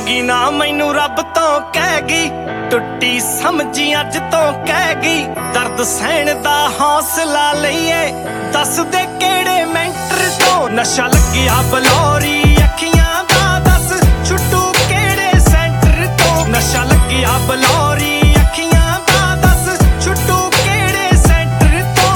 ਮੰਗੀ ਨਾ ਮੈਨੂੰ ਰੱਬ ਤੋਂ ਕਹਿ ਗਈ, ਟੁੱਟੀ ਸਮਝੀ ਅੱਜ ਤੋਂ ਕਹਿ ਗਈ। ਦਰਦ ਸਹਿਣ ਦਾ ਹੌਸਲਾ ਲਈਏ, ਦੱਸ ਦੇ ਕਿਹੜੇ ਮੈਂਟਰ ਤੋਂ। ਨਸ਼ਾ ਲੱਗਿਆ ਬਲੌਰੀ ਅੱਖੀਆਂ ਦਾ, ਦੱਸ ਛੁੱਟੂ ਕਿਹੜੇ ਸੈਂਟਰ ਤੋਂ। ਨਸ਼ਾ ਲੱਗਿਆ ਬਲੌਰੀ ਅੱਖੀਆਂ ਦਾ, ਦੱਸ ਛੁੱਟੂ ਕਿਹੜੇ ਸੈਂਟਰ ਤੋਂ।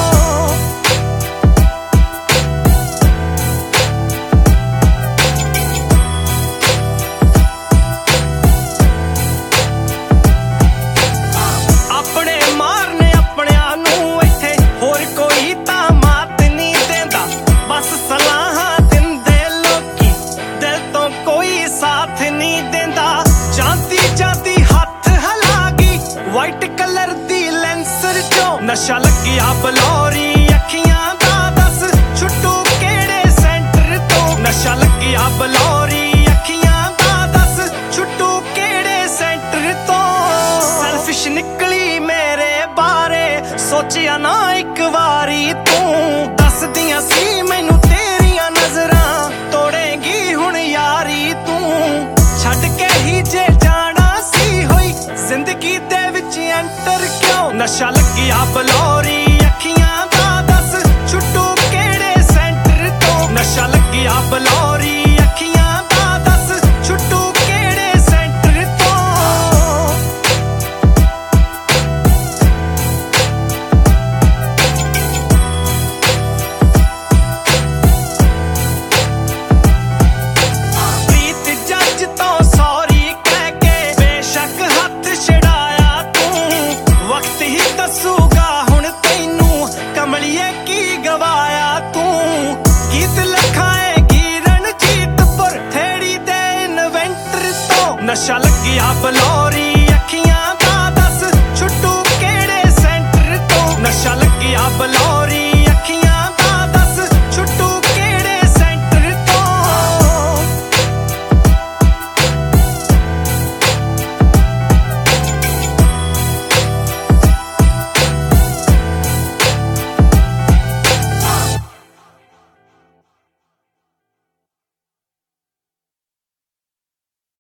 ਆਪਣੇ ਮਾਰਨੇ ਆਪਣਿਆਂ ਨੂੰ ਇੱਥੇ, ਹੋਰ ਕੋਈ ਤਾਂ ਮਾਤ ਨਹੀਂ ਦਿੰਦਾ। ਬਸ ਸਲਾਹਾਂ ਦਿੰਦੇ ਲੋਕੀ, ਦਿਲ ਤੋਂ ਕੋਈ ਸਾਥ ਨਹੀਂ ਦਿੰਦਾ। ਜਾਂਦੀ ਜਾਂਦੀ ਹੱਥ ਹਿਲਾ ਗਈ, ਵਾਈਟ ਕਲਰ ਦੀ ਲੈਂਸਰ ਚੋਂ। ਨਸ਼ਾ ਲੱਗਿਆ ਬਲੌਰੀ ਅੱਖੀਆਂ ਦਾ, ਦੱਸ ਛੁੱਟੂ ਕਿਹੜੇ ਸੈਂਟਰ ਤੋਂ। ਨਸ਼ਾ ਲੱਗਿਆ ਬਲੌਰੀ ਅੱਖੀਆਂ ਦਾ, ਦੱਸ ਛੁੱਟੂ ਕਿਹੜੇ ਸੈਂਟਰ ਤੋਂ। ਸੈਲਫਿਸ਼ ਨਿਕਲੀ ਮੇਰੇ ਬਾਰੇ, ਸੋਚਿਆ ਨਾ ਇੱਕ ਵਾਰੀ ਤੂੰ। ਦੱਸਦੀਆਂ ਸੀ ਮੈਨੂੰ ਤੇਰੀਆਂ ਨਜ਼ਰਾਂ, ਤੋੜੇਗੀ ਹੁਣ ਯਾਰੀ ਤੂੰ। ਛੱਡ ਕੇ ਹੀ ਜੇ ਜਾਣਾ ਸੀ ਹੋਈ ਜ਼ਿੰਦਗੀ ਦੇ ਵਿੱਚ ਐਂਟਰ ਕਿਉਂ। ਨਸ਼ਾ ਲੱਗਿਆ ਬਲੌਰੀ